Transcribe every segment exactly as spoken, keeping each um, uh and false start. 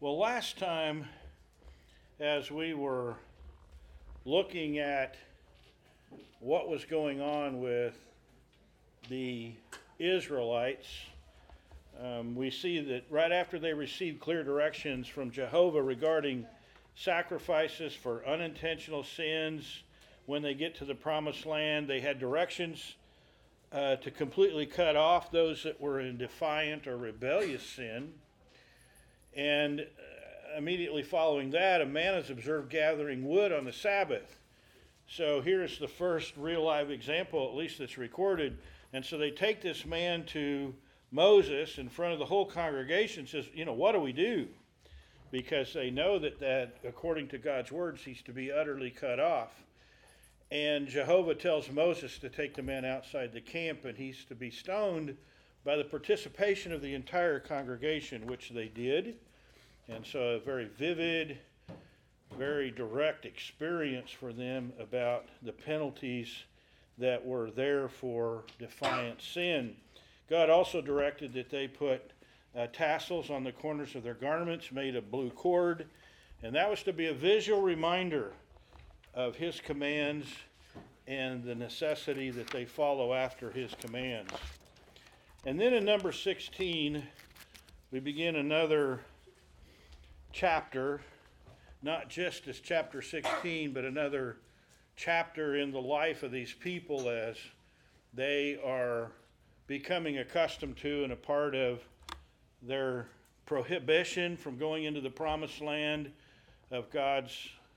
Well, last time, as we were looking at what was going on with the Israelites, um, we see that right after they received clear directions from Jehovah regarding sacrifices for unintentional sins, when they get to the promised land, they had directions uh, to completely cut off those that were in defiant or rebellious sin. And uh, immediately following that, a man is observed gathering wood on the Sabbath. So here's the first real live example, at least that's recorded. And so they take this man to Moses in front of the whole congregation and says, you know, what do we do? Because they know that, that according to God's words, he's to be utterly cut off. And Jehovah tells Moses to take the man outside the camp, and he's to be stoned by the participation of the entire congregation, which they did. And so a very vivid, very direct experience for them about the penalties that were there for defiant sin. God also directed that they put uh, tassels on the corners of their garments made of blue cord, and that was to be a visual reminder of his commands and the necessity that they follow after his commands. And then in number sixteen, we begin another chapter, not just as chapter sixteen, but another chapter in the life of these people as they are becoming accustomed to and a part of their prohibition from going into the promised land, of God's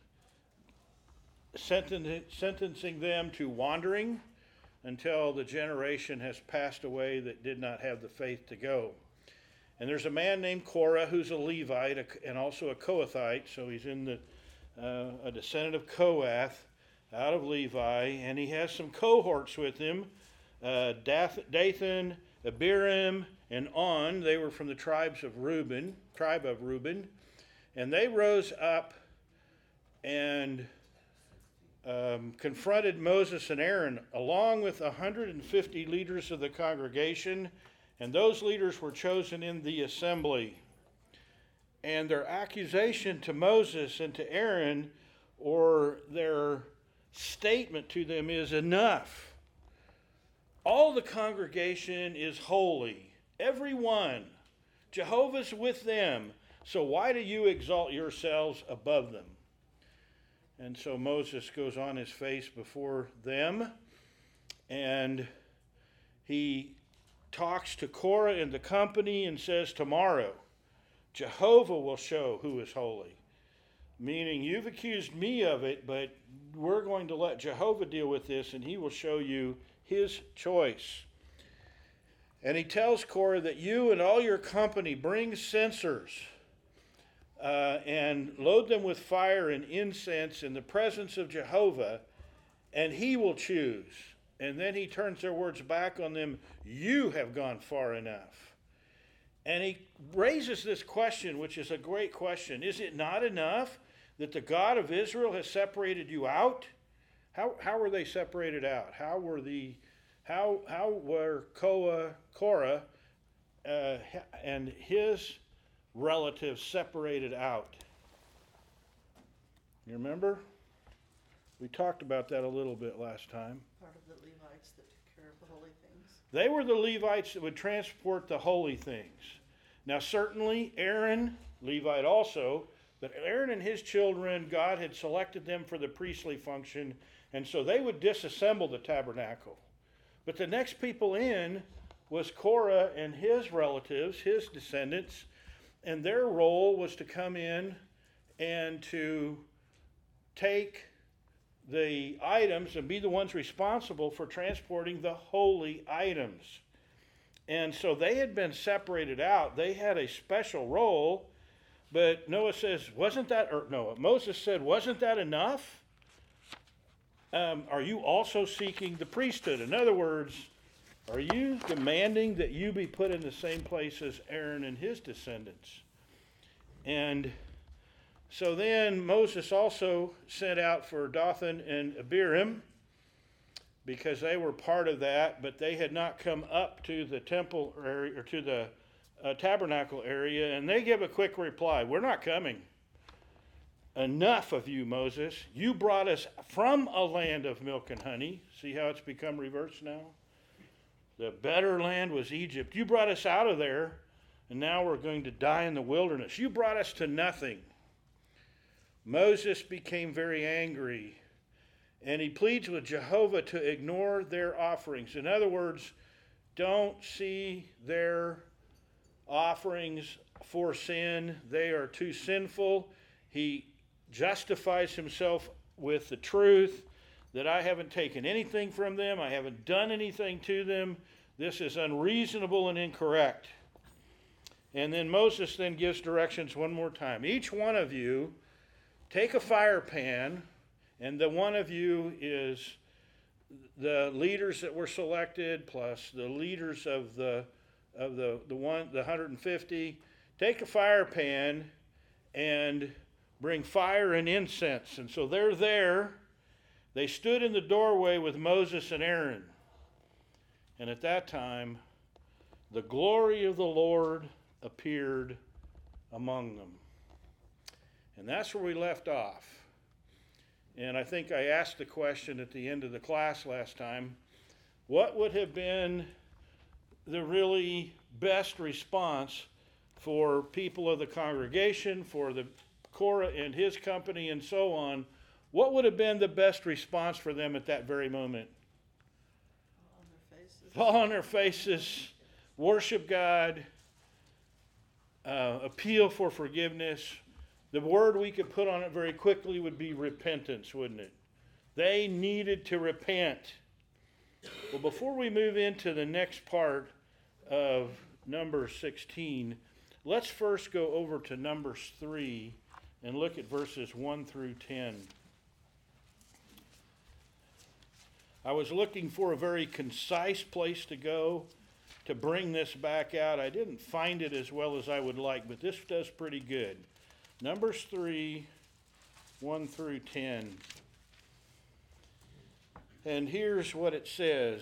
senten- sentencing them to wandering until the generation has passed away that did not have the faith to go. And there's a man named Korah who's a Levite and also a Kohathite, so he's in the uh, a descendant of Kohath out of Levi, and he has some cohorts with him, uh, Dath- Dathan, Abiram, and On. They were from the tribes of Reuben, tribe of Reuben, and they rose up and Um, confronted Moses and Aaron along with one hundred fifty leaders of the congregation, and those leaders were chosen in the assembly. And their accusation to Moses and to Aaron, or their statement to them, is enough. All the congregation is holy, every one. Jehovah's with them, so why do you exalt yourselves above them? And so Moses goes on his face before them, and he talks to Korah and the company and says, tomorrow, Jehovah will show who is holy. Meaning, you've accused me of it, but we're going to let Jehovah deal with this, and he will show you his choice. And he tells Korah that you and all your company bring censers, Uh, and load them with fire and incense in the presence of Jehovah, and he will choose. And then he turns their words back on them, you have gone far enough. And he raises this question, which is a great question. Is it not enough that the God of Israel has separated you out? How how were they separated out? How were the how how were Korah, Korah uh, and his relatives separated out? You remember? We talked about that a little bit last time. Part of the Levites that took care of the holy things. They were the Levites that would transport the holy things. Now certainly Aaron, Levite also, but Aaron and his children, God had selected them for the priestly function, and so they would disassemble the tabernacle. But the next people in was Korah and his relatives, his descendants, and their role was to come in and to take the items and be the ones responsible for transporting the holy items. And so they had been separated out. They had a special role, but Noah says, wasn't that, or Noah, Moses said, wasn't that enough? Um, are you also seeking the priesthood? In other words, are you demanding that you be put in the same place as Aaron and his descendants? And so then Moses also sent out for Dathan and Abiram, because they were part of that, but they had not come up to the temple area, or to the uh, tabernacle area, and they give a quick reply. We're not coming. Enough of you, Moses. You brought us from a land of milk and honey. See how it's become reversed now? The better land was Egypt. You brought us out of there, and now we're going to die in the wilderness. You brought us to nothing. Moses became very angry, and he pleads with Jehovah to ignore their offerings. In other words, don't see their offerings for sin. They are too sinful. He justifies himself with the truth that I haven't taken anything from them. I haven't done anything to them. This is unreasonable and incorrect. And then Moses then gives directions one more time. Each one of you take a fire pan, and the one of you is the leaders that were selected plus the leaders of the of the the one the one hundred fifty. Take a fire pan and bring fire and incense. And so they're there. They stood in the doorway with Moses and Aaron. And at that time, the glory of the Lord appeared among them. And that's where we left off. And I think I asked the question at the end of the class last time, what would have been the really best response for people of the congregation, for the Korah and his company and so on? What would have been the best response for them at that very moment? Fall on their faces. Fall on their faces, worship God, uh, appeal for forgiveness. The word we could put on it very quickly would be repentance, wouldn't it? They needed to repent. Well, before we move into the next part of Numbers sixteen, let's first go over to Numbers three and look at verses one through ten. I was looking for a very concise place to go to bring this back out. I didn't find it as well as I would like, but this does pretty good. Numbers three, one through ten. And here's what it says.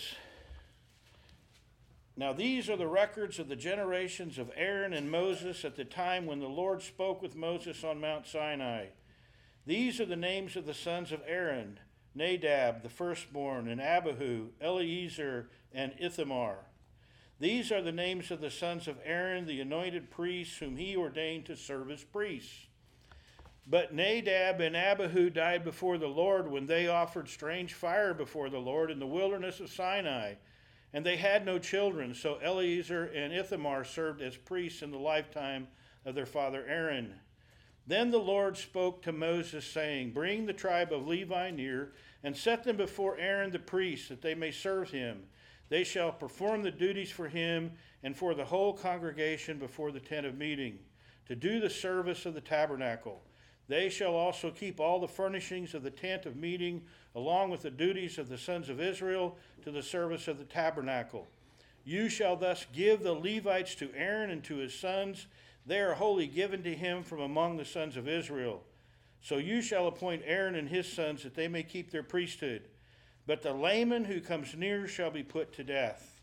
Now these are the records of the generations of Aaron and Moses at the time when the Lord spoke with Moses on Mount Sinai. These are the names of the sons of Aaron: Nadab, the firstborn, and Abihu, Eleazar, and Ithamar. These are the names of the sons of Aaron, the anointed priests, whom he ordained to serve as priests. But Nadab and Abihu died before the Lord when they offered strange fire before the Lord in the wilderness of Sinai. And they had no children, so Eleazar and Ithamar served as priests in the lifetime of their father Aaron. Then the Lord spoke to Moses, saying, Bring the tribe of Levi near, and set them before Aaron the priest, that they may serve him. They shall perform the duties for him and for the whole congregation before the tent of meeting, to do the service of the tabernacle. They shall also keep all the furnishings of the tent of meeting, along with the duties of the sons of Israel to the service of the tabernacle. You shall thus give the Levites to Aaron and to his sons. They are wholly given to him from among the sons of Israel. So you shall appoint Aaron and his sons that they may keep their priesthood. But the layman who comes near shall be put to death.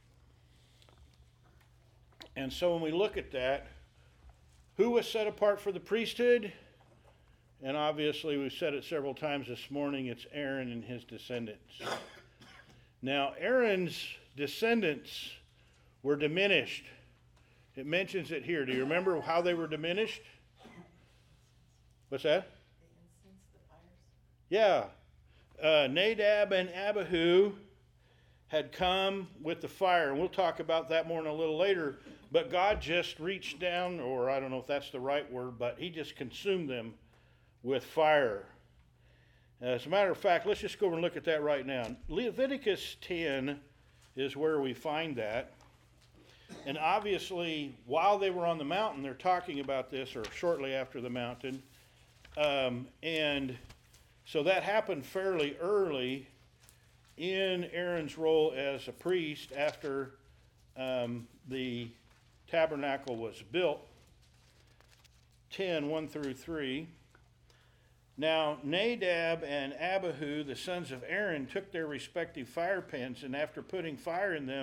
And so when we look at that, who was set apart for the priesthood? And obviously we've said it several times this morning, it's Aaron and his descendants. Now Aaron's descendants were diminished. It mentions it here. Do you remember how they were diminished? What's that? The incense, the fires. Yeah. Uh, Nadab and Abihu had come with the fire, and we'll talk about that more in a little later, but God just reached down, or I don't know if that's the right word, but he just consumed them with fire. As a matter of fact, let's just go over and look at that right now. Leviticus ten is where we find that. And obviously, while they were on the mountain, they're talking about this, or shortly after the mountain. Um, and so that happened fairly early in Aaron's role as a priest after um, the tabernacle was built. ten, one through three. Now Nadab and Abihu, the sons of Aaron, took their respective fire pans, and after putting fire in them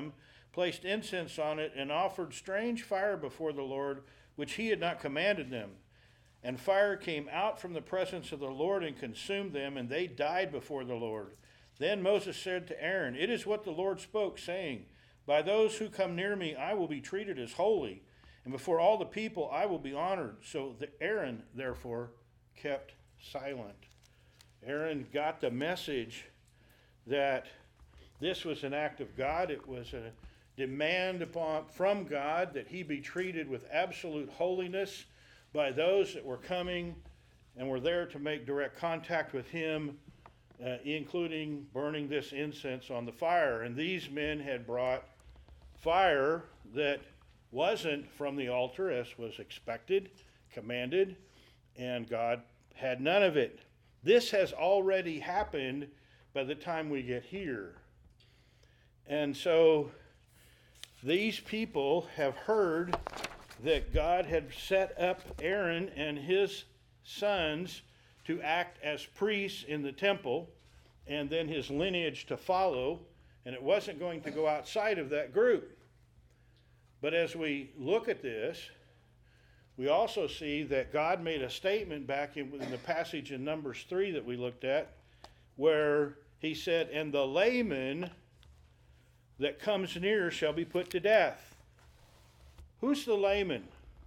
placed incense on it, and offered strange fire before the Lord, which he had not commanded them. And fire came out from the presence of the Lord and consumed them, and they died before the Lord. Then Moses said to Aaron, "It is what the Lord spoke, saying, by those who come near me I will be treated as holy, and before all the people I will be honored." So the Aaron, therefore, kept silent. Aaron got the message that this was an act of God. It was a demand upon from God that he be treated with absolute holiness by those that were coming and were there to make direct contact with him, uh, including burning this incense on the fire. And these men had brought fire that wasn't from the altar as was expected, commanded, and God had none of it. This has already happened by the time we get here. And so these people have heard that God had set up Aaron and his sons to act as priests in the temple, and then his lineage to follow, and it wasn't going to go outside of that group. But as we look at this, we also see that God made a statement back in, in the passage in Numbers three that we looked at, where he said, "And the layman that comes near shall be put to death." Who's the layman?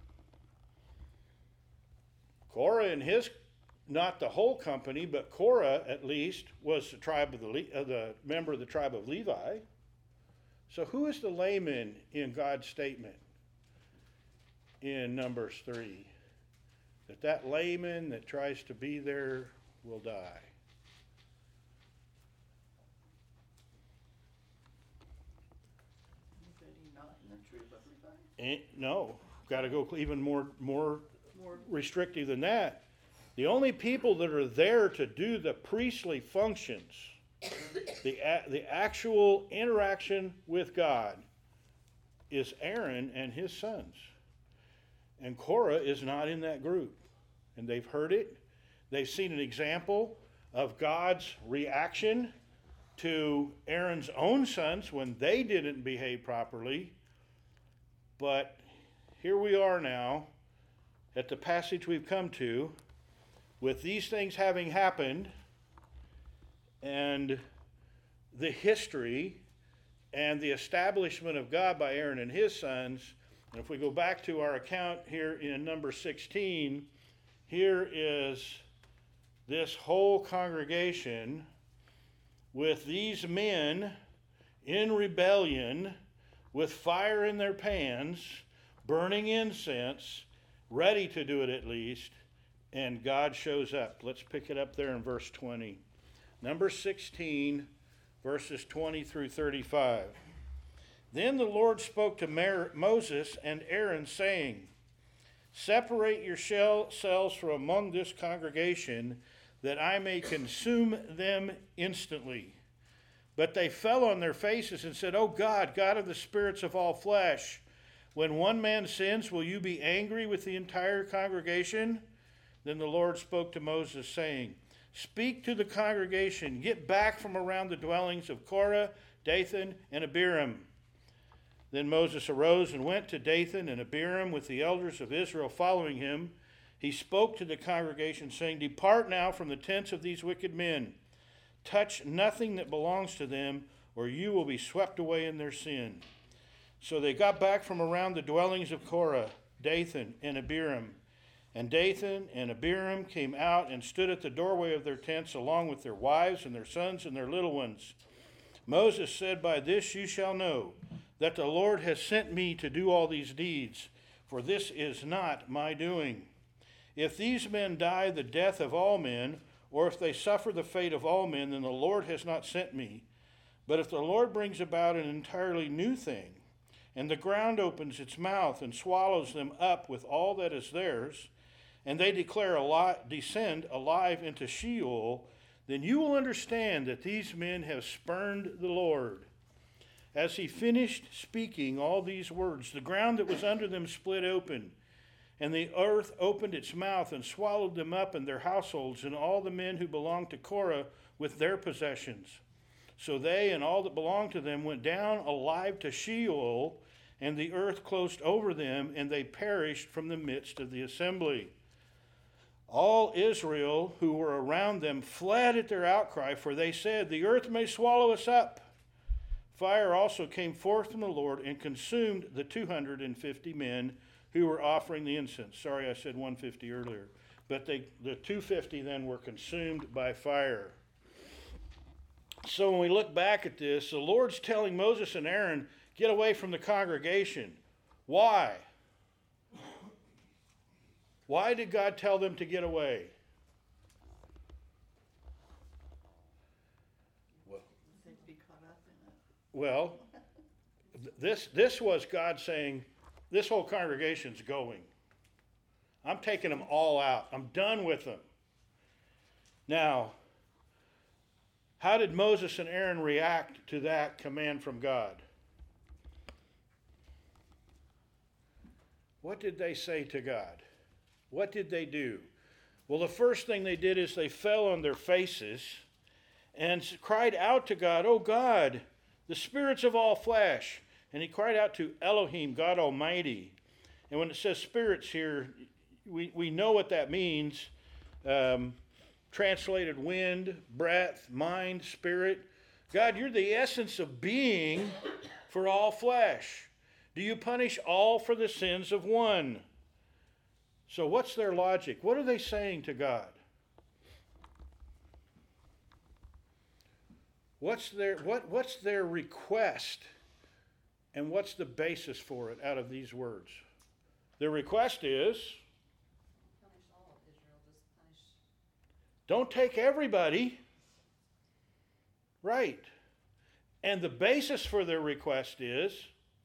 Korah and his, not the whole company, but Korah at least was the tribe of the, uh, the member of the tribe of Levi. So who is the layman in God's statement in Numbers three? That that layman that tries to be there will die. Anybody not in the tribe of Levi? Ain't, no, got to go even more more More restrictive than that. The only people that are there to do the priestly functions, the the actual interaction with God, is Aaron and his sons. And Korah is not in that group. And they've heard it. They've seen an example of God's reaction to Aaron's own sons when they didn't behave properly. But here we are now at the passage we've come to, with these things having happened, and the history and the establishment of God by Aaron and his sons. And if we go back to our account here in number sixteen, here is this whole congregation with these men in rebellion, with fire in their pans, burning incense, ready to do it at least, and God shows up. Let's pick it up there in verse twenty. Number sixteen, verses twenty through thirty-five. Then the Lord spoke to Mer- Moses and Aaron, saying, "Separate yourselves from among this congregation, that I may consume them instantly." But they fell on their faces and said, "O God, God of the spirits of all flesh, when one man sins, will you be angry with the entire congregation?" Then the Lord spoke to Moses, saying, "Speak to the congregation, get back from around the dwellings of Korah, Dathan, and Abiram." Then Moses arose and went to Dathan and Abiram with the elders of Israel following him. He spoke to the congregation, saying, "Depart now from the tents of these wicked men. Touch nothing that belongs to them, or you will be swept away in their sin." So they got back from around the dwellings of Korah, Dathan, and Abiram. And Dathan and Abiram came out and stood at the doorway of their tents, along with their wives and their sons and their little ones. Moses said, "By this you shall know that the Lord has sent me to do all these deeds, for this is not my doing. If these men die the death of all men, or if they suffer the fate of all men, then the Lord has not sent me. But if the Lord brings about an entirely new thing, and the ground opens its mouth and swallows them up with all that is theirs, and they declare ali- descend alive into Sheol, then you will understand that these men have spurned the Lord." As he finished speaking all these words, the ground that was under them split open, and the earth opened its mouth and swallowed them up and their households and all the men who belonged to Korah with their possessions. So they and all that belonged to them went down alive to Sheol, and the earth closed over them, and they perished from the midst of the assembly. All Israel who were around them fled at their outcry, for they said, the earth may swallow us up. Fire also came forth from the Lord and consumed the two hundred fifty men who were offering the incense. Sorry, I said one hundred fifty earlier. But they, the two hundred fifty then were consumed by fire. So when we look back at this, the Lord's telling Moses and Aaron, get away from the congregation. Why? Why did God tell them to get away? Well, They'd be caught up in it. well th- this, this was God saying, this whole congregation's going. I'm taking them all out. I'm done with them. Now, how did Moses and Aaron react to that command from God? What did they say to God? What did they do? Well, the first thing they did is they fell on their faces and cried out to God, "Oh God, the spirits of all flesh." And he cried out to Elohim, God Almighty. And when it says spirits here, we, we know what that means. Um, translated wind, breath, mind, spirit. God, you're the essence of being for all flesh. Do you punish all for the sins of one? So what's their logic? What are they saying to God? What's their, what, what's their request? And what's the basis for it out of these words? Their request is, Punish all of Israel, just punish. don't take everybody. Right. And the basis for their request is,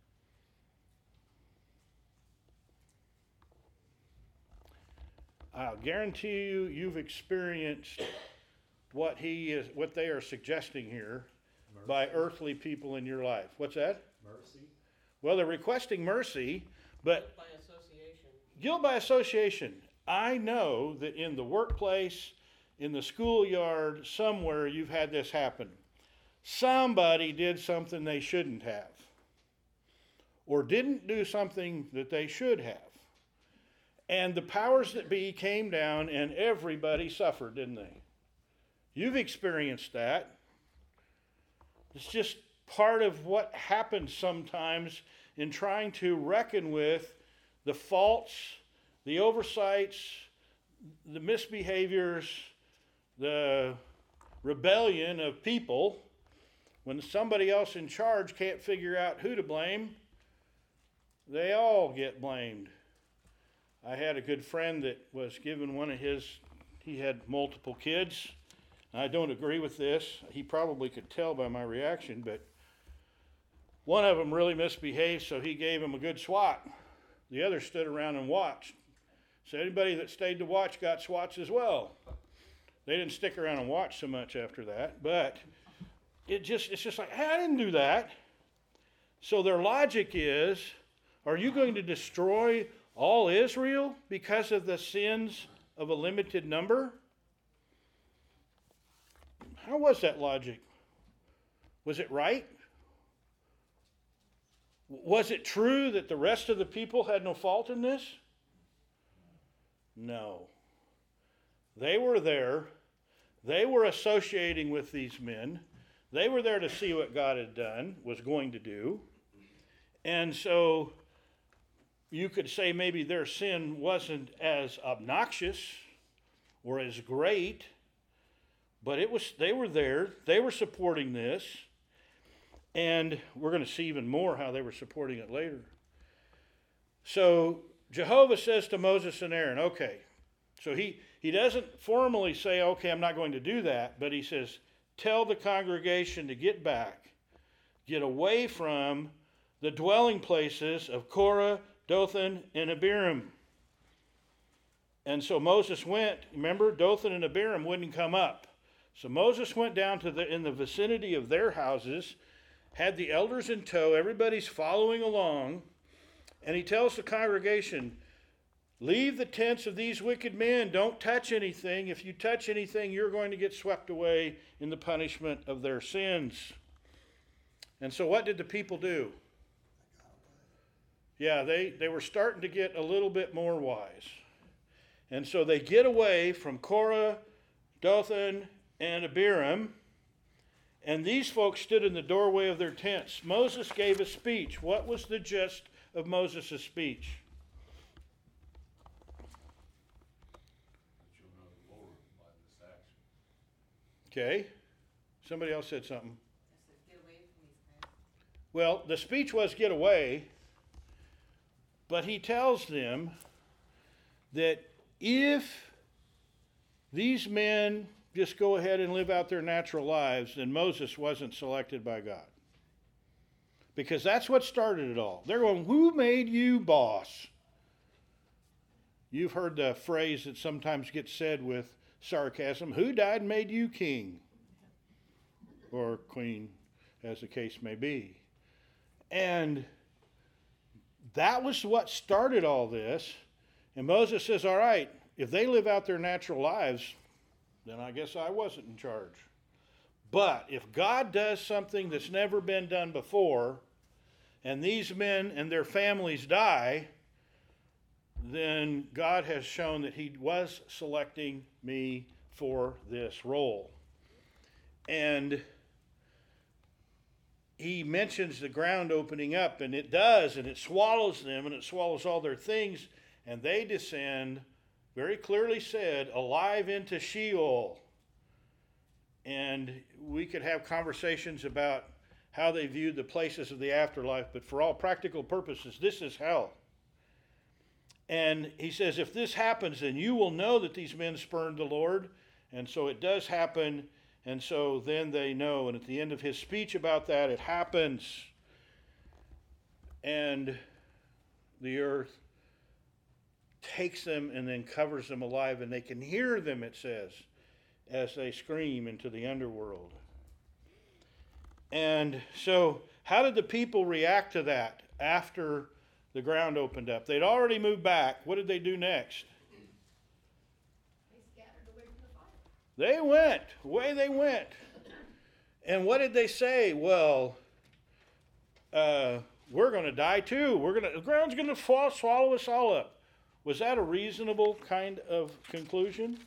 I'll guarantee you, you've experienced what he is, what they are suggesting here Mercy. by earthly people in your life. What's that? Mercy. Well, they're requesting mercy, but By association. guilt by association. I know that in the workplace, in the schoolyard, somewhere you've had this happen. Somebody did something they shouldn't have, or didn't do something that they should have. And the powers that be came down and everybody suffered, didn't they? You've experienced that. It's just part of what happens sometimes in trying to reckon with the faults, the oversights, the misbehaviors, the rebellion of people. When somebody else in charge can't figure out who to blame, they all get blamed. I had a good friend that was given one of his, he had multiple kids. I don't agree with this. He probably could tell by my reaction, but one of them really misbehaved, so he gave him a good swat. The other stood around and watched. So anybody that stayed to watch got swats as well. They didn't stick around and watch so much after that, but it just it's just like, hey, I didn't do that. So their logic is, are you going to destroy all Israel because of the sins of a limited number? How was that logic? Was it right? Was it true that the rest of the people had no fault in this? No. They were there. They were associating with these men. They were there to see what God had done, was going to do. And so you could say maybe their sin wasn't as obnoxious or as great, but it was. They were there. They were supporting this. And we're going to see even more how they were supporting it later. So Jehovah says to Moses and Aaron, okay. So he, he doesn't formally say, okay, I'm not going to do that. But he says, tell the congregation to get back. Get away from the dwelling places of Korah, Dothan, and Abiram. And so Moses went. Remember, Dothan and Abiram wouldn't come up. So Moses went down to the in the vicinity of their houses, had the elders in tow, everybody's following along, and he tells the congregation, Leave the tents of these wicked men. Don't touch anything. If you touch anything, you're going to get swept away in the punishment of their sins. And so what did the people do? Yeah, they, they were starting to get a little bit more wise. And so they get away from Korah, Dathan, and Abiram. And these folks stood in the doorway of their tents. Moses gave a speech. What was the gist of Moses' speech? Okay. Somebody else said something. I said, get away from these guys. Well, the speech was get away, but he tells them that if these men just go ahead and live out their natural lives, then Moses wasn't selected by God. Because that's what started it all. They're going, who made you boss? You've heard the phrase that sometimes gets said with sarcasm, who died and made you king? Or queen, as the case may be. And that was what started all this. And Moses says, all right, if they live out their natural lives, then I guess I wasn't in charge. But if God does something that's never been done before, and these men and their families die, then God has shown that he was selecting me for this role. And he mentions the ground opening up, and it does, and it swallows them, and it swallows all their things, and they descend, very clearly said, alive into Sheol. And we could have conversations about how they viewed the places of the afterlife, but for all practical purposes, this is hell. And he says, if this happens, then you will know that these men spurned the Lord. And so it does happen. And so then they know. And at the end of his speech about that, it happens. And the earth takes them and then covers them alive. And they can hear them, it says, as they scream into the underworld. And so how did the people react to that after the ground opened up? They'd already moved back. What did they do next? They scattered away from the fire. They went. Away they went. And what did they say? Well, uh, we're going to die too. We're going to, the ground's going to fall, swallow us all up. Was that a reasonable kind of conclusion?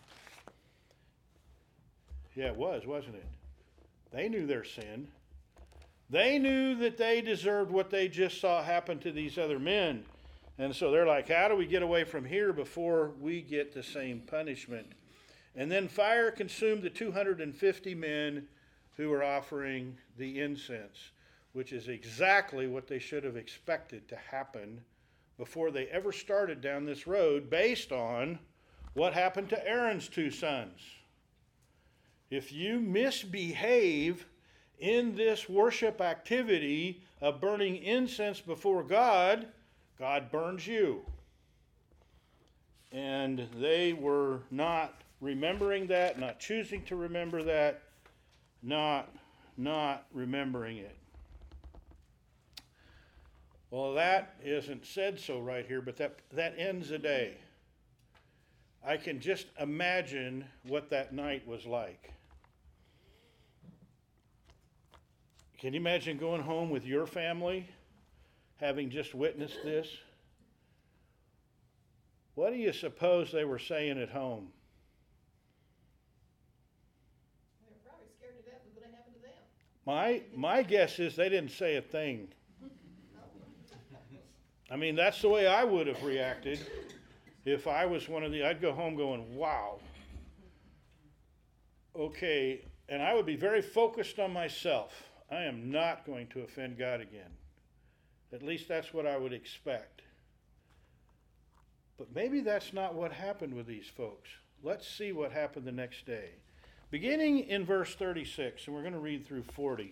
Yeah, it was, wasn't it? They knew their sin. They knew that they deserved what they just saw happen to these other men. And so they're like, how do we get away from here before we get the same punishment? And then fire consumed the two hundred fifty men who were offering the incense, which is exactly what they should have expected to happen before they ever started down this road, based on what happened to Aaron's two sons. If you misbehave in this worship activity of burning incense before God, God burns you. And they were not remembering that, not choosing to remember that, not, not remembering it. Well, that isn't said so right here, but that, that ends the day. I can just imagine what that night was like. Can you imagine going home with your family, having just witnessed this? What do you suppose they were saying at home? They were probably scared to death what's going to happen to them. My, my guess is they didn't say a thing. I mean, that's the way I would have reacted if I was one of the, I'd go home going, wow. Okay, and I would be very focused on myself. I am not going to offend God again. At least that's what I would expect. But maybe that's not what happened with these folks. Let's see what happened the next day. Beginning in verse thirty-six, and we're going to read through forty.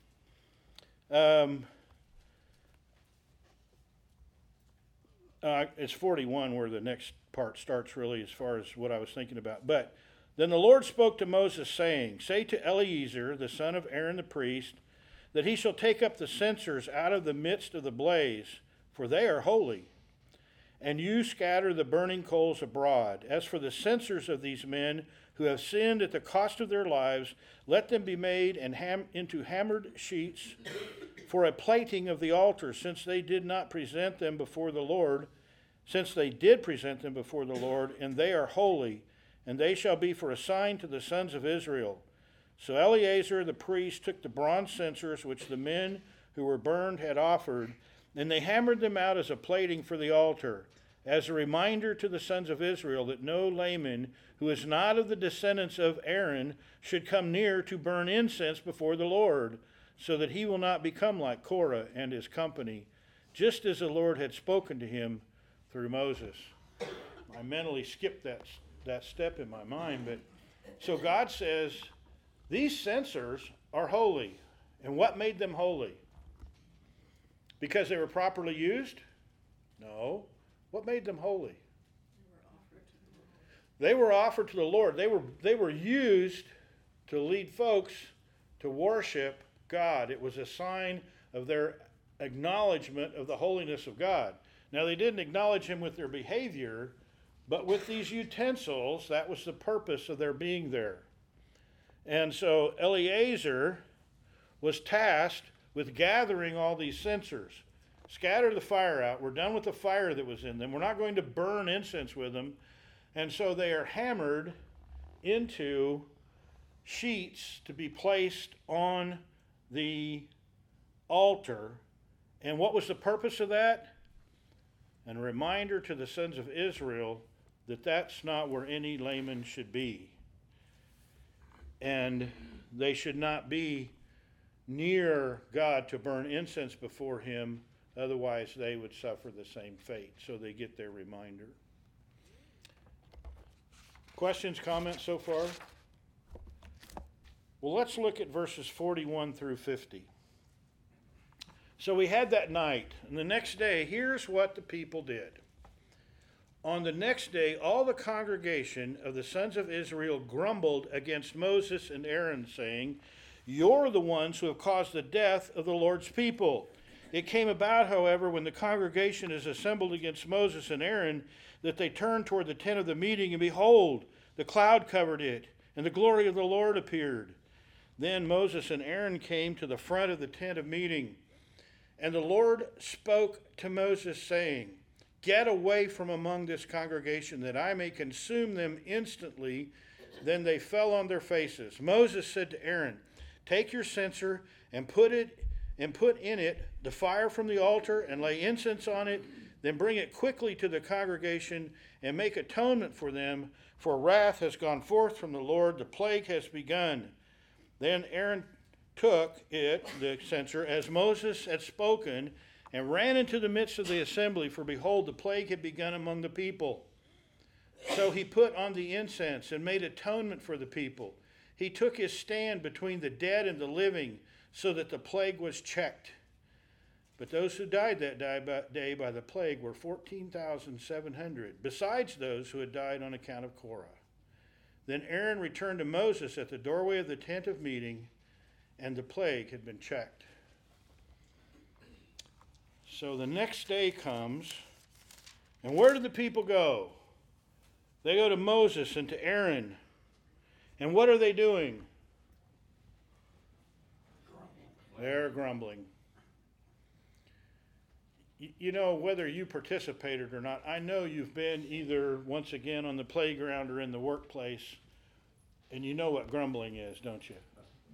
Um, uh, it's forty-one where the next part starts, really, as far as what I was thinking about. But then the Lord spoke to Moses, saying, say to Eleazar, the son of Aaron the priest, that he shall take up the censers out of the midst of the blaze, for they are holy. and you scatter the burning coals abroad. As for the censers of these men who have sinned at the cost of their lives, let them be made and ham- into hammered sheets for a plating of the altar, since they did not present them before the Lord, since they did present them before the Lord, and they are holy, and they shall be for a sign to the sons of Israel. So Eleazar the priest took the bronze censers which the men who were burned had offered, and they hammered them out as a plating for the altar, as a reminder to the sons of Israel that no layman who is not of the descendants of Aaron should come near to burn incense before the Lord, so that he will not become like Korah and his company, just as the Lord had spoken to him through Moses. I mentally skipped that, that step in my mind, but so God says, these censers are holy. And what made them holy? Because they were properly used? No. What made them holy? They were offered to the Lord. They were, they were used to lead folks to worship God. It was a sign of their acknowledgement of the holiness of God. Now, they didn't acknowledge him with their behavior, but with these utensils, that was the purpose of their being there. And so Eleazar was tasked with gathering all these censers. Scatter the fire out. We're done with the fire that was in them. We're not going to burn incense with them. And so they are hammered into sheets to be placed on the altar. And what was the purpose of that? And a reminder to the sons of Israel that that's not where any layman should be. And they should not be near God to burn incense before him, otherwise they would suffer the same fate. So they get their reminder. Questions, comments so far? Well, let's look at verses forty-one through fifty. So we had that night, and the next day, here's what the people did. On the next day, all the congregation of the sons of Israel grumbled against Moses and Aaron, saying, "You're the ones who have caused the death of the Lord's people." It came about, however, when the congregation is assembled against Moses and Aaron, that they turned toward the tent of the meeting, and behold, the cloud covered it, and the glory of the Lord appeared. Then Moses and Aaron came to the front of the tent of meeting, and the Lord spoke to Moses, saying, "Get away from among this congregation, that I may consume them instantly." Then they fell on their faces. Moses said to Aaron, "Take your censer and put it and put in it the fire from the altar, and lay incense on it. Then bring it quickly to the congregation and make atonement for them, for wrath has gone forth from the Lord, the plague has begun." Then Aaron took it, the censer, as Moses had spoken, and ran into the midst of the assembly, for behold, the plague had begun among the people. So he put on the incense and made atonement for the people. He took his stand between the dead and the living, so that the plague was checked. But those who died that day by the plague were fourteen thousand seven hundred, besides those who had died on account of Korah. Then Aaron returned to Moses at the doorway of the tent of meeting, and the plague had been checked. So the next day comes, and where do the people go? They go to Moses and to Aaron. And what are they doing? They're grumbling. You know, whether you participated or not, I know you've been either once again on the playground or in the workplace, and you know what grumbling is, don't you?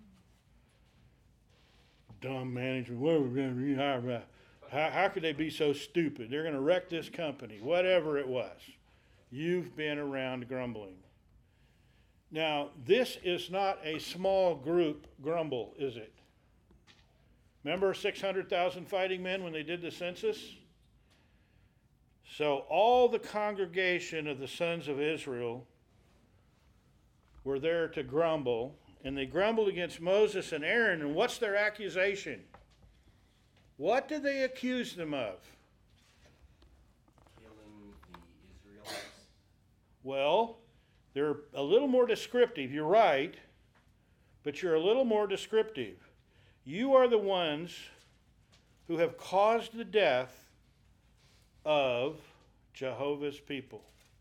Dumb management. What are we going to rehire? How, how could they be so stupid? They're going to wreck this company. Whatever it was. You've been around grumbling. Now, this is not a small group grumble, is it? Remember six hundred thousand fighting men when they did the census? So all the congregation of the sons of Israel were there to grumble, and they grumbled against Moses and Aaron. And what's their accusation? What did they accuse them of? Killing the Israelites. Well, they're a little more descriptive. You're right, but you're a little more descriptive. You are the ones who have caused the death of Jehovah's people.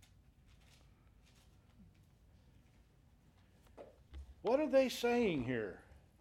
What are they saying here?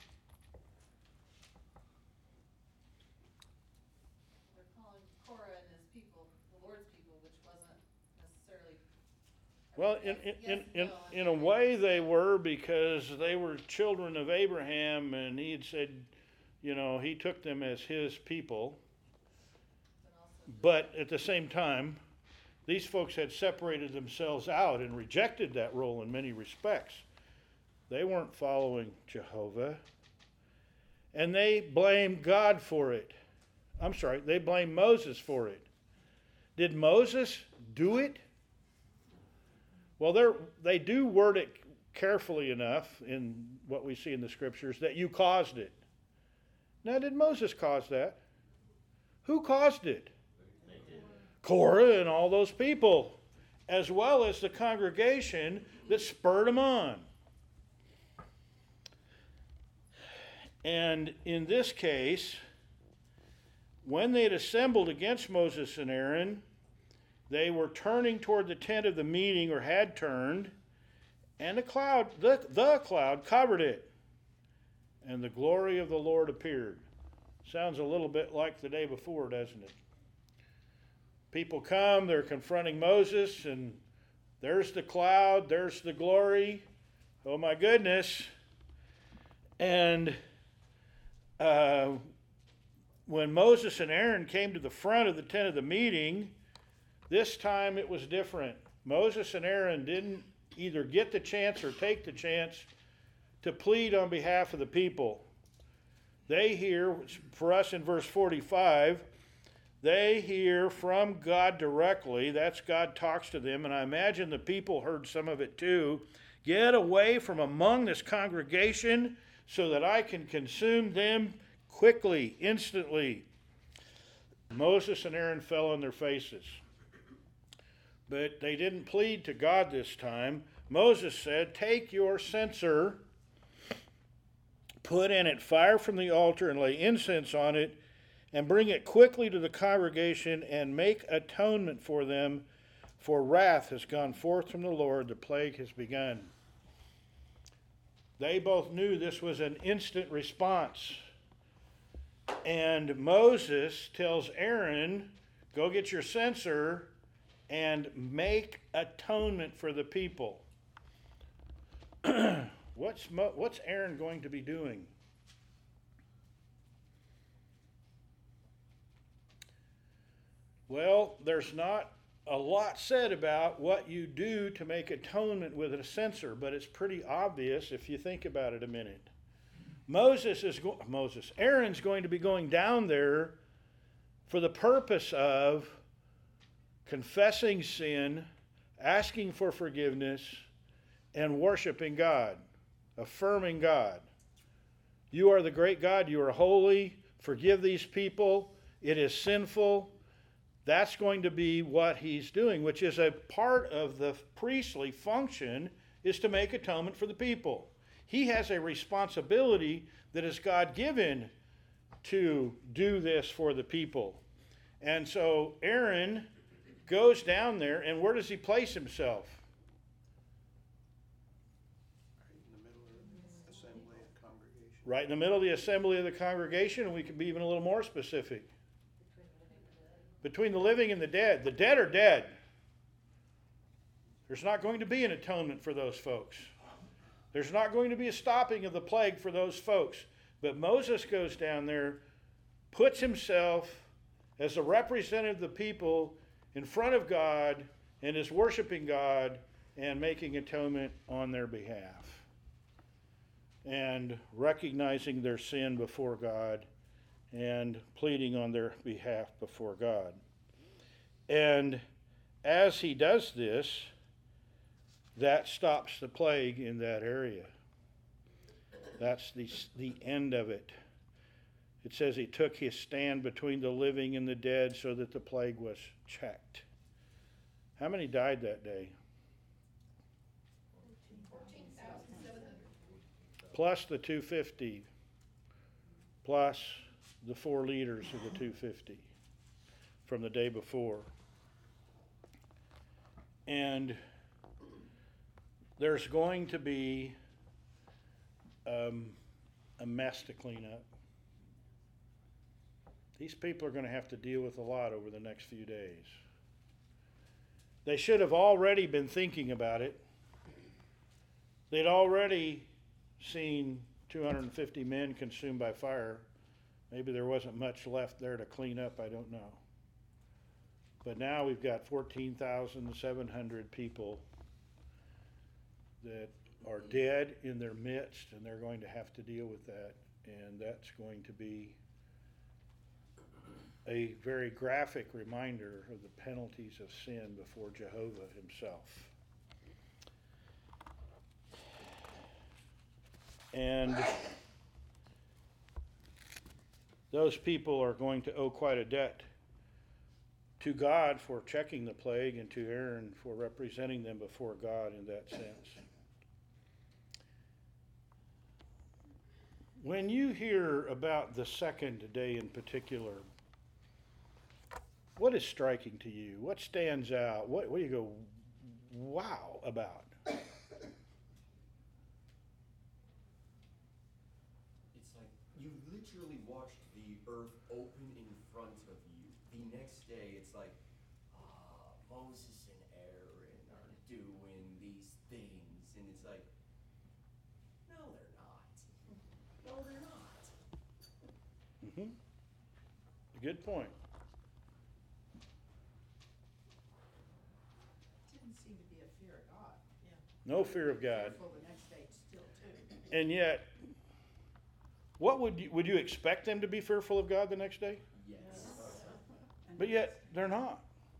They're calling Korah and his people the Lord's people, which wasn't necessarily. I Well, mean, in, yes- in, yes, in, no, I in a mean, way they were, because they were children of Abraham, and he had said, you know, he took them as his people. but also just- But at the same time, these folks had separated themselves out and rejected that role in many respects. They weren't following Jehovah. And they blame God for it. I'm sorry, they blame Moses for it. Did Moses do it? Well, they're, they do word it carefully enough in what we see in the scriptures that you caused it. Now, did Moses cause that? Who caused it? Korah and all those people, as well as the congregation that spurred them on. And in this case, when they had assembled against Moses and Aaron, they were turning toward the tent of the meeting, or had turned, and the cloud, the, the cloud covered it, and the glory of the Lord appeared. Sounds a little bit like the day before, doesn't it? People come, they're confronting Moses, and there's the cloud, there's the glory. Oh my goodness. And uh, when Moses and Aaron came to the front of the tent of the meeting, this time it was different. Moses and Aaron didn't either get the chance or take the chance to plead on behalf of the people. They hear, for us in verse forty-five, they hear from God directly. That's God talks to them, and I imagine the people heard some of it too. Get away from among this congregation so that I can consume them quickly, instantly. Moses and Aaron fell on their faces. But they didn't plead to God this time. Moses said, take your censer, put in it fire from the altar, and lay incense on it, and bring it quickly to the congregation, and make atonement for them, for wrath has gone forth from the Lord, the plague has begun. They both knew this was an instant response. And Moses tells Aaron, go get your censer and make atonement for the people. what's, Mo- what's Aaron going to be doing? Well, there's not a lot said about what you do to make atonement with a censer, but it's pretty obvious if you think about it a minute. Moses is go- Moses, Aaron's going to be going down there for the purpose of confessing sin, asking for forgiveness, and worshiping God, affirming God. You are the great God, you are holy, forgive these people, it is sinful. That's going to be what he's doing, which is a part of the priestly function, is to make atonement for the people. He has a responsibility that is God-given to do this for the people. And so Aaron goes down there, and where does he place himself? Right in the middle of the assembly of the congregation, and we can be even a little more specific. Between the living and the dead. The dead are dead. There's not going to be an atonement for those folks. There's not going to be a stopping of the plague for those folks. But Moses goes down there, puts himself as a representative of the people in front of God, and is worshiping God and making atonement on their behalf. And recognizing their sin before God and pleading on their behalf before God. And as he does this, that stops the plague in that area. That's the, the end of it. It says he took his stand between the living and the dead so that the plague was checked. How many died that day? fourteen thousand seven hundred. Plus the two hundred fifty, plus the four leaders of the two hundred fifty from the day before. And there's going to be um, a mess to clean up. These people are going to have to deal with a lot over the next few days. They should have already been thinking about it. They'd already seen two hundred fifty men consumed by fire. Maybe there wasn't much left there to clean up, I don't know. But now we've got fourteen thousand seven hundred people that are dead in their midst, and they're going to have to deal with that. And that's going to be a very graphic reminder of the penalties of sin before Jehovah himself. And those people are going to owe quite a debt to God for checking the plague and to Aaron for representing them before God in that sense. When you hear about the second day in particular, what is striking to you? What stands out? What, what do you go, wow, about? It's like you literally watched the earth open in front of you. The next day, it's like, ah, Moses and Aaron are doing these things. And it's like, no, they're not. No, they're not. Mm-hmm. Good point. Didn't seem to be a fear of God. No fear of God. Fearful the next day still too. And yet, what would you, would you expect them to be fearful of God the next day? Yes. But yet, they're not.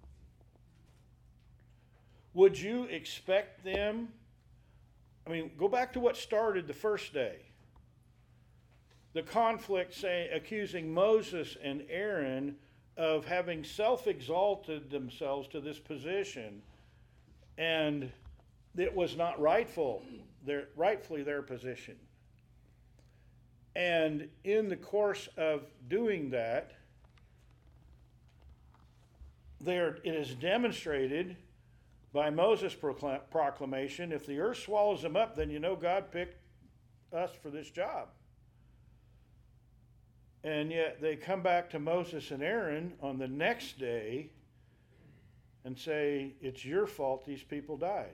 Would you expect them, I mean, go back to what started the first day. The conflict, say, accusing Moses and Aaron of having self-exalted themselves to this position, and it was not rightful, their, rightfully their position. And in the course of doing that, there it is demonstrated by Moses' procl- proclamation, if the earth swallows them up, then you know God picked us for this job. And yet they come back to Moses and Aaron on the next day and say, it's your fault these people died.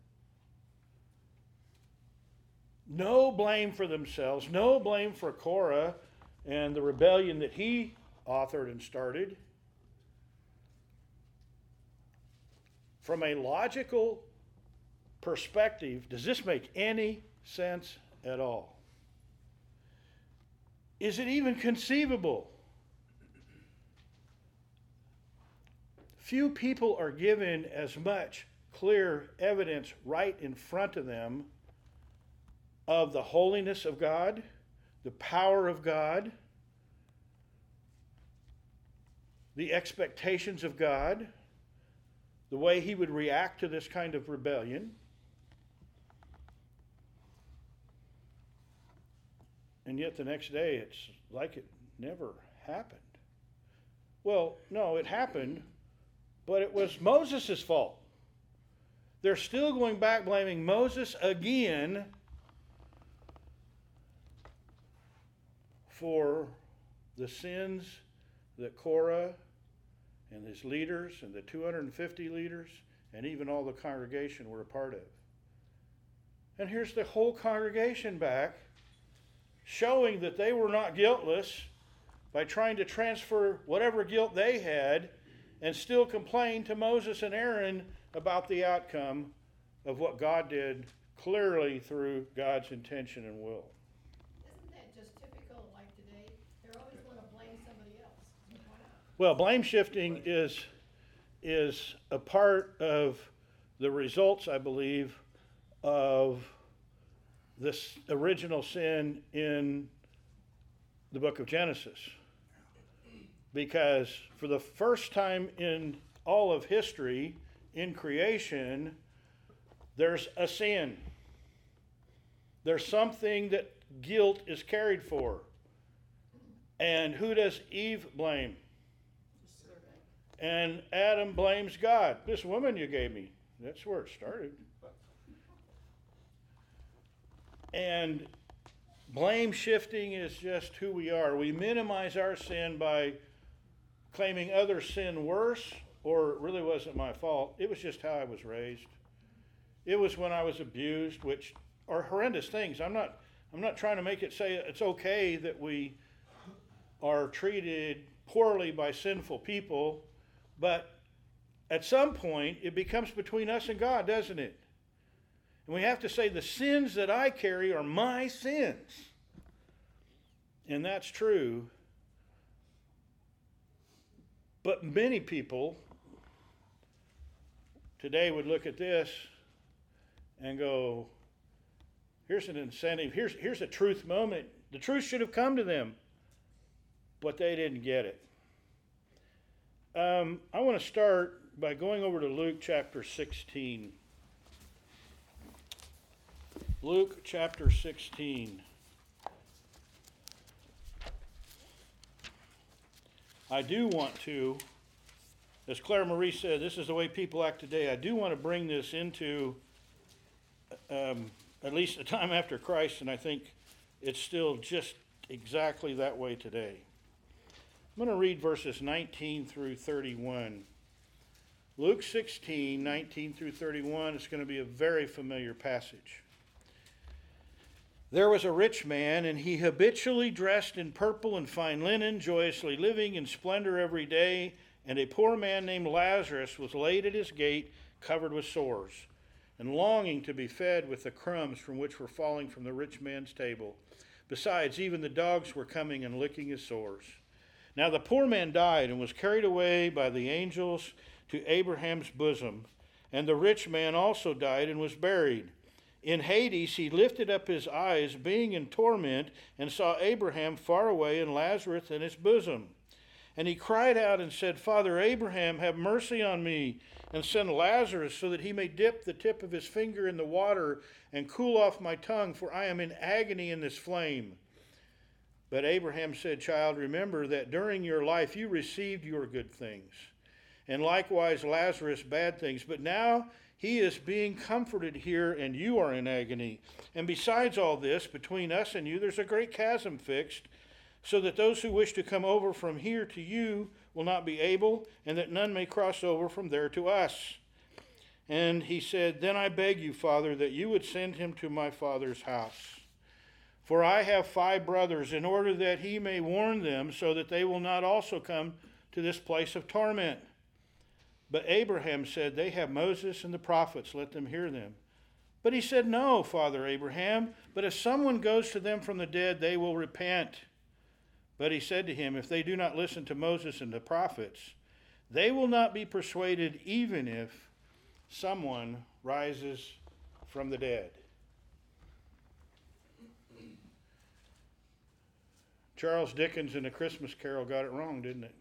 No blame for themselves, no blame for Korah and the rebellion that he authored and started. From a logical perspective, does this make any sense at all? Is it even conceivable? Few people are given as much clear evidence right in front of them of the holiness of God, the power of God, the expectations of God, the way he would react to this kind of rebellion. And yet the next day it's like it never happened. Well, no, it happened, but it was Moses' fault. They're still going back blaming Moses again for the sins that Korah and his leaders and the two hundred fifty leaders and even all the congregation were a part of. And here's the whole congregation back showing that they were not guiltless by trying to transfer whatever guilt they had and still complain to Moses and Aaron about the outcome of what God did clearly through God's intention and will. Isn't that just typical of like today? They always want to blame somebody else. Why not? Well, blame shifting is, is a part of the results, I believe, of this original sin in the book of Genesis. Because for the first time in all of history, in creation, there's a sin. There's something that guilt is carried for. And who does Eve blame? And Adam blames God. This woman you gave me. That's where it started. And blame shifting is just who we are. We minimize our sin by claiming others sin worse, or it really wasn't my fault. It was just how I was raised. It was when I was abused, which are horrendous things. I'm not I'm not trying to make it say it's okay that we are treated poorly by sinful people, but at some point it becomes between us and God, doesn't it? And we have to say the sins that I carry are my sins. And that's true. But many people today would look at this and go, here's an incentive, here's, here's a truth moment. The truth should have come to them, but they didn't get it. Um, I want to start by going over to Luke chapter sixteen. Luke chapter sixteen. I do want to, as Claire Marie said, this is the way people act today. I do want to bring this into um, at least a time after Christ, and I think it's still just exactly that way today. I'm going to read verses nineteen through thirty-one. Luke sixteen, nineteen through thirty-one is going to be a very familiar passage. There was a rich man, and he habitually dressed in purple and fine linen, joyously living in splendor every day. And a poor man named Lazarus was laid at his gate, covered with sores, and longing to be fed with the crumbs from which were falling from the rich man's table. Besides, even the dogs were coming and licking his sores. Now the poor man died and was carried away by the angels to Abraham's bosom. And the rich man also died and was buried. In Hades he lifted up his eyes, being in torment, and saw Abraham far away and Lazarus in his bosom. And he cried out and said, Father Abraham, have mercy on me, and send Lazarus so that he may dip the tip of his finger in the water and cool off my tongue, for I am in agony in this flame. But Abraham said, Child, remember that during your life you received your good things, and likewise Lazarus bad things. But now he is being comforted here, and you are in agony. And besides all this, between us and you, there's a great chasm fixed, so that those who wish to come over from here to you will not be able, and that none may cross over from there to us. And he said, Then I beg you, Father, that you would send him to my father's house. For I have five brothers, in order that he may warn them, so that they will not also come to this place of torment. But Abraham said, They have Moses and the prophets, let them hear them. But he said, No, Father Abraham, but if someone goes to them from the dead, they will repent. But he said to him, If they do not listen to Moses and the prophets, they will not be persuaded, even if someone rises from the dead. Charles Dickens in A Christmas Carol got it wrong, didn't it?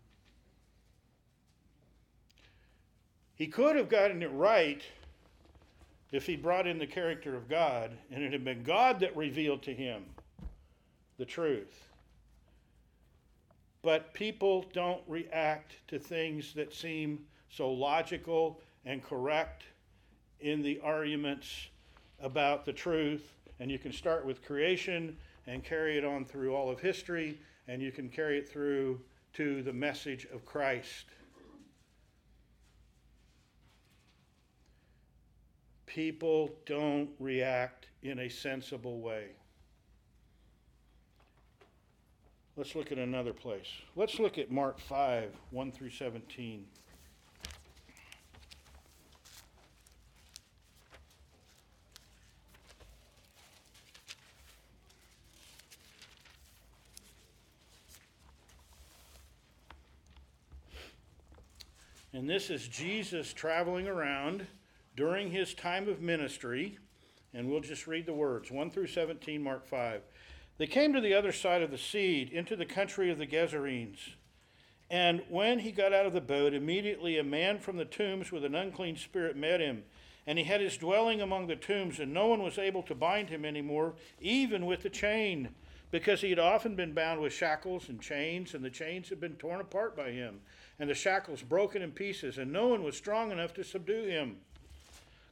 He could have gotten it right if he brought in the character of God, and it had been God that revealed to him the truth. But people don't react to things that seem so logical and correct in the arguments about the truth. And you can start with creation and carry it on through all of history, and you can carry it through to the message of Christ. People don't react in a sensible way. Let's look at another place. Let's look at Mark five, one through seventeen. And this is Jesus traveling around during his time of ministry, and we'll just read the words, one through seventeen, Mark five. They came to the other side of the sea, into the country of the Gerasenes. And when he got out of the boat, immediately a man from the tombs with an unclean spirit met him. And he had his dwelling among the tombs, and no one was able to bind him anymore, even with a chain, because he had often been bound with shackles and chains, and the chains had been torn apart by him, and the shackles broken in pieces, and no one was strong enough to subdue him.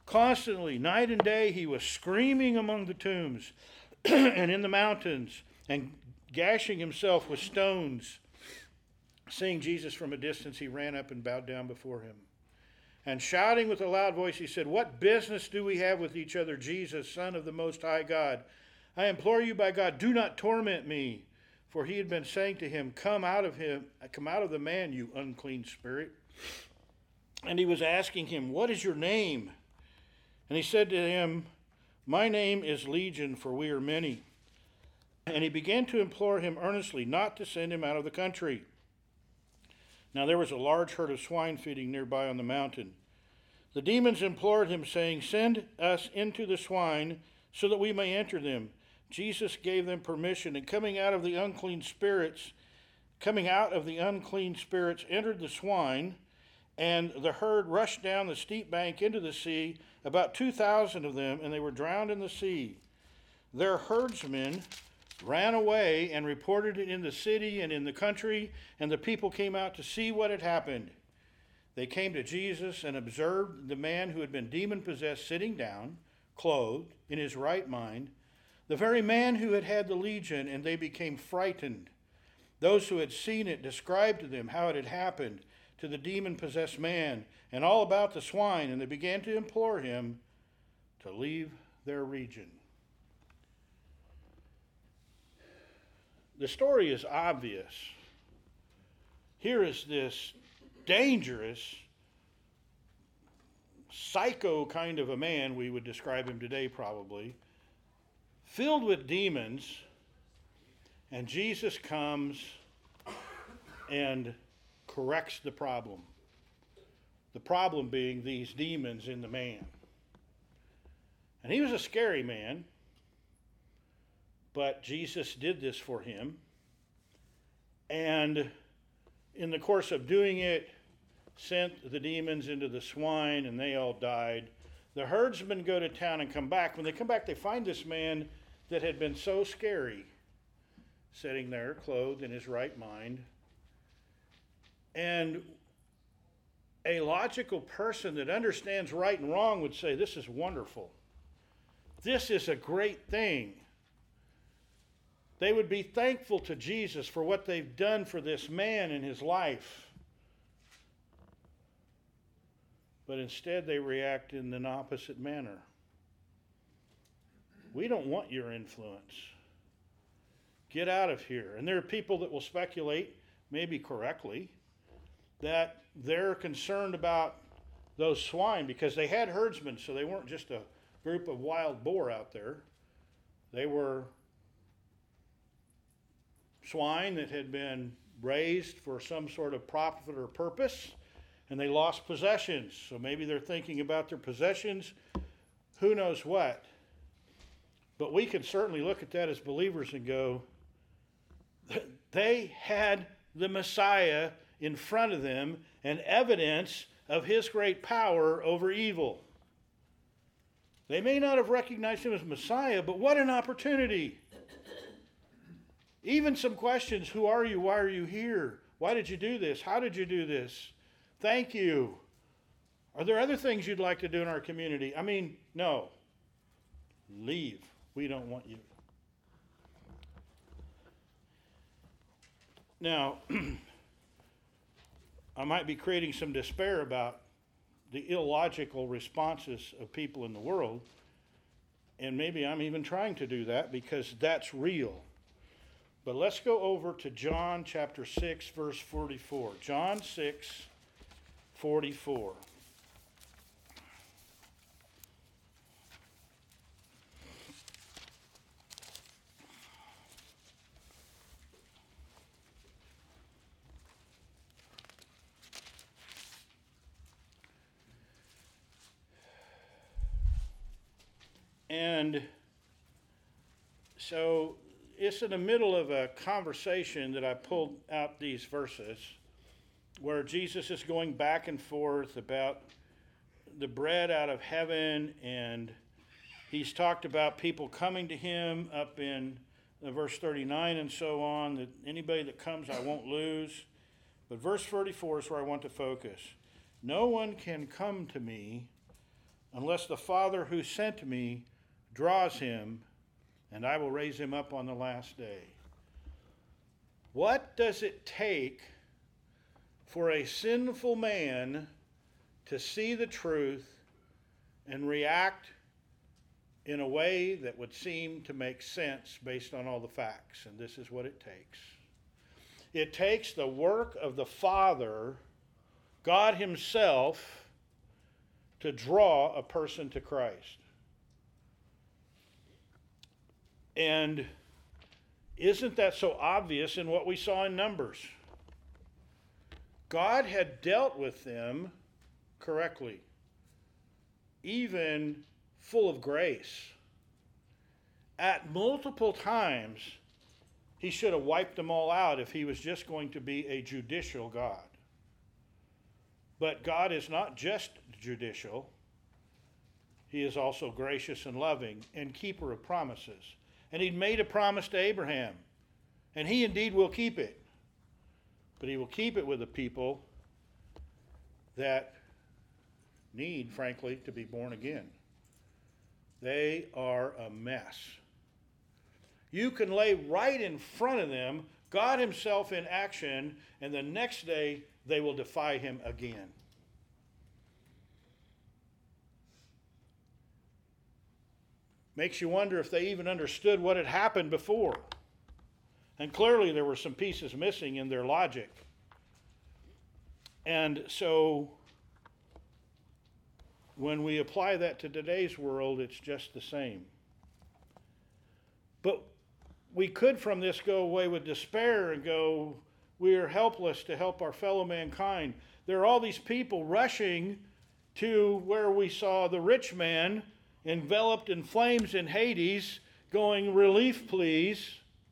Constantly, night and day, he was screaming among the tombs and in the mountains and gashing himself with stones. Seeing Jesus from a distance, he ran up and bowed down before him. And shouting with a loud voice, he said, "What business do we have with each other, Jesus, Son of the Most High God? I implore you by God, do not torment me." For he had been saying to him, Come out of him, come out of the man, you unclean spirit. And he was asking him, "What is your name?" And he said to him, "My name is Legion, for we are many." And he began to implore him earnestly not to send him out of the country. Now there was a large herd of swine feeding nearby on the mountain. The demons implored him, saying, "Send us into the swine, so that we may enter them." Jesus gave them permission, and coming out of the unclean spirits, coming out of the unclean spirits, entered the swine, and the herd rushed down the steep bank into the sea, about two thousand of them, and they were drowned in the sea. Their herdsmen ran away and reported it in the city and in the country, and the people came out to see what had happened. They came to Jesus and observed the man who had been demon-possessed sitting down, clothed, in his right mind, the very man who had had the legion, and they became frightened. Those who had seen it described to them how it had happened to the demon-possessed man, and all about the swine, and they began to implore him to leave their region. The story is obvious. Here is this dangerous, psycho kind of a man, we would describe him today probably, filled with demons, and Jesus comes and corrects the problem. The problem being these demons in the man. And he was a scary man, but Jesus did this for him. And in the course of doing it, sent the demons into the swine, and they all died. The herdsmen go to town and come back. When they come back, they find this man that had been so scary, sitting there, clothed in his right mind. And a logical person that understands right and wrong would say, this is wonderful. This is a great thing. They would be thankful to Jesus for what they've done for this man in his life. But instead they react in an opposite manner. We don't want your influence. Get out of here. And there are people that will speculate, maybe correctly, that they're concerned about those swine because they had herdsmen, so they weren't just a group of wild boar out there. They were swine that had been raised for some sort of profit or purpose, and they lost possessions. So maybe they're thinking about their possessions, who knows what. But we can certainly look at that as believers and go, they had the Messiah in front of them and evidence of his great power over evil. They may not have recognized him as Messiah, but what an opportunity. Even some questions, who are you? Why are you here? Why did you do this? How did you do this? Thank you. Are there other things you'd like to do in our community? I mean, no. Leave. We don't want you. Now, I might be creating some despair about the illogical responses of people in the world, and maybe I'm even trying to do that because that's real. But let's go over to John chapter six, verse forty-four. John six, forty-four. And so it's in the middle of a conversation that I pulled out these verses where Jesus is going back and forth about the bread out of heaven, and he's talked about people coming to him up in uh, verse thirty-nine and so on, that anybody that comes I won't lose. But verse thirty-four is where I want to focus. No one can come to me unless the Father who sent me draws him, and I will raise him up on the last day. What does it take for a sinful man to see the truth and react in a way that would seem to make sense based on all the facts? And this is what it takes. It takes the work of the Father, God himself, to draw a person to Christ. And isn't that so obvious in what we saw in Numbers? God had dealt with them correctly, even full of grace. At multiple times, he should have wiped them all out if he was just going to be a judicial God. But God is not just judicial. He is also gracious and loving and keeper of promises. And he'd made a promise to Abraham, and he indeed will keep it. But he will keep it with the people that need, frankly, to be born again. They are a mess. You can lay right in front of them God himself in action, and the next day they will defy him again. Makes you wonder if they even understood what had happened before. And clearly there were some pieces missing in their logic. And so when we apply that to today's world, it's just the same. But we could from this go away with despair and go, we are helpless to help our fellow mankind. There are all these people rushing to where we saw the rich man enveloped in flames in Hades, going, relief please,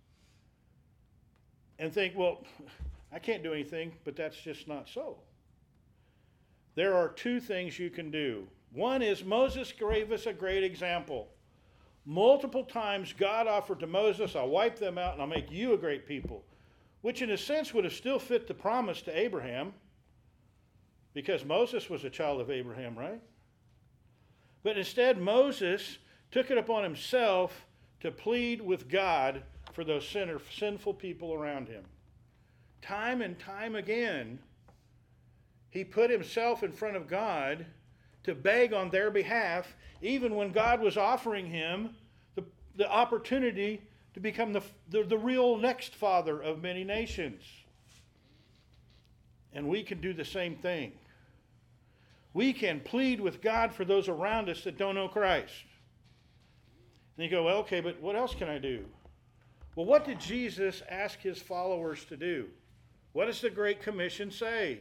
and think, well, I can't do anything, but that's just not so. There are two things you can do. One is Moses gave us a great example. Multiple times God offered to Moses, I'll wipe them out and I'll make you a great people, which in a sense would have still fit the promise to Abraham, because Moses was a child of Abraham, right? But instead, Moses took it upon himself to plead with God for those sinner, sinful people around him. Time and time again, he put himself in front of God to beg on their behalf, even when God was offering him the, the opportunity to become the, the, the real next father of many nations. And we can do the same thing. We can plead with God for those around us that don't know Christ. And you go, well, okay, but what else can I do? Well, what did Jesus ask his followers to do? What does the Great Commission say?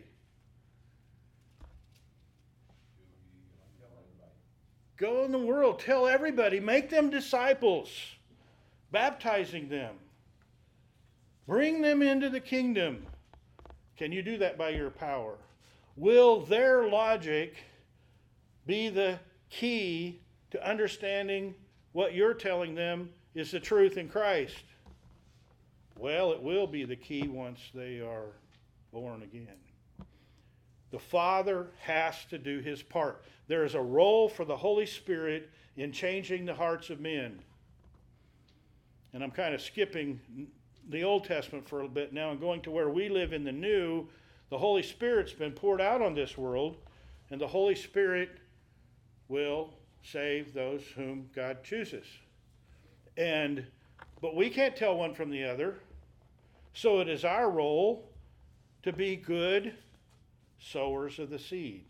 Go in the world, tell everybody, make them disciples, baptizing them. Bring them into the kingdom. Can you do that by your power? Will their logic be the key to understanding what you're telling them is the truth in Christ? Well, it will be the key once they are born again. The Father has to do his part. There is a role for the Holy Spirit in changing the hearts of men. And I'm kind of skipping the Old Testament for a bit now and going to where we live in the New. The Holy Spirit's been poured out on this world, and the Holy Spirit will save those whom God chooses. And but we can't tell one from the other. So it is our role to be good sowers of the seed.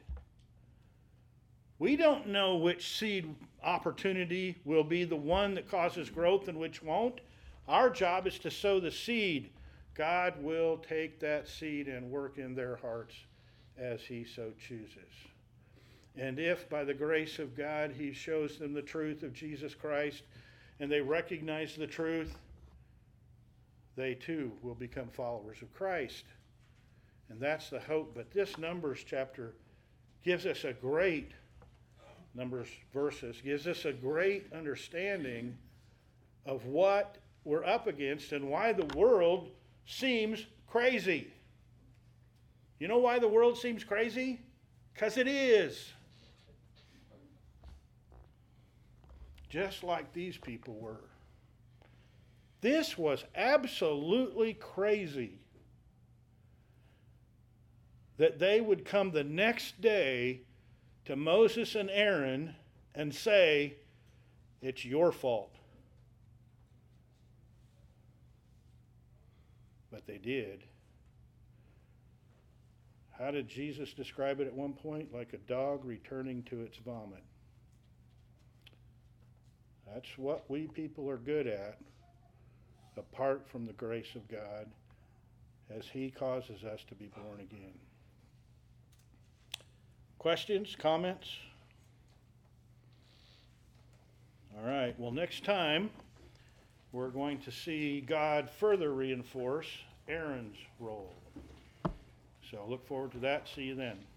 We don't know which seed opportunity will be the one that causes growth and which won't. Our job is to sow the seed. God will take that seed and work in their hearts as he so chooses. And if by the grace of God he shows them the truth of Jesus Christ and they recognize the truth, they too will become followers of Christ. And that's the hope. But this Numbers chapter gives us a great, Numbers verses, gives us a great understanding of what we're up against and why the world seems crazy. You know why the world seems crazy? Because it is. just like these people were. This was absolutely crazy that they would come the next day to Moses and Aaron and say, it's your fault. But they did. How did Jesus describe it at one point? Like a dog returning to its vomit. That's what we people are good at, apart from the grace of God, as He causes us to be born again. Questions, comments? All right, well, next time we're going to see God further reinforce Aaron's role. So look forward to that. See you then.